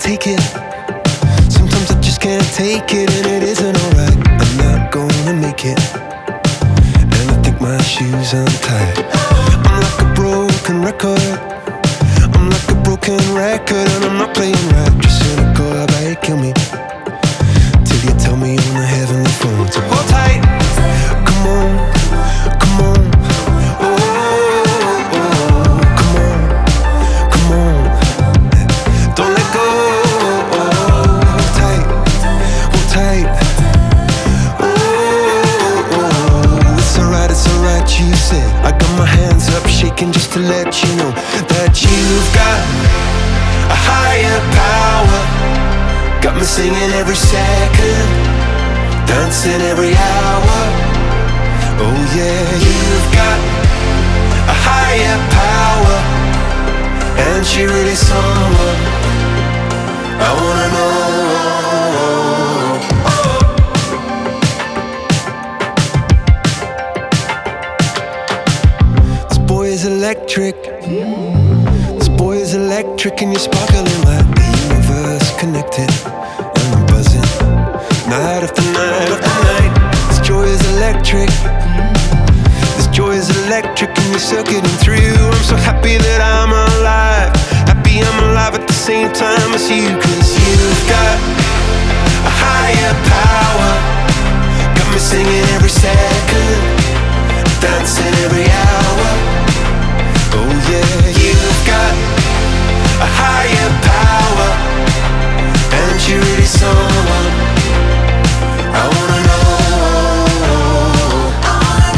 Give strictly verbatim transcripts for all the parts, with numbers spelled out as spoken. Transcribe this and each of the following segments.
take it. Sometimes I just can't take it, and it isn't alright. I'm not gonna make it, and I think my shoes untied. I'm like a broken record. I'm like a broken record, and I'm not playing right. Just cynical, how about you kill me till you tell me on the heavenly phone to hold tight. Come on, come on. Oh, oh, come on, come on. Don't let go. Oh, hold tight, hold tight. Oh, oh, it's alright, it's alright, you said. I got my hands up shaking just to let you know that you've got a higher power. Got me singing every second, dancing every hour. Oh yeah, you've got a higher power, and she really someone I wanna know. This boy is electric. This boy is electric, and you're sparkling like the universe connected. And I'm buzzing night after night after night. This joy is electric. This joy is electric, and you're circuiting through. I'm so happy that I'm alive. Happy I'm alive at the same time as you. Cause you've got a higher power. Got me singing every second, dancing every hour. Oh yeah, you've got a higher power, and you're really someone I wanna know. I wanna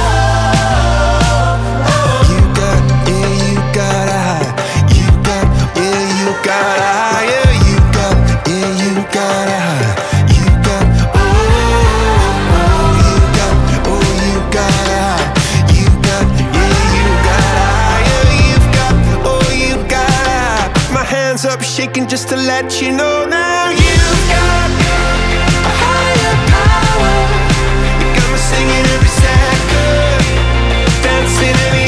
know. You got, yeah, you got a high. You got, yeah, you got a higher. You got, yeah, you got a high. You got, oh, oh, you got, oh, you got a high. You got, yeah, you got a higher. You've got, oh, you got a high. My hands up shaking just to let you know now. You've got a higher power. You got me singing every second, dancing every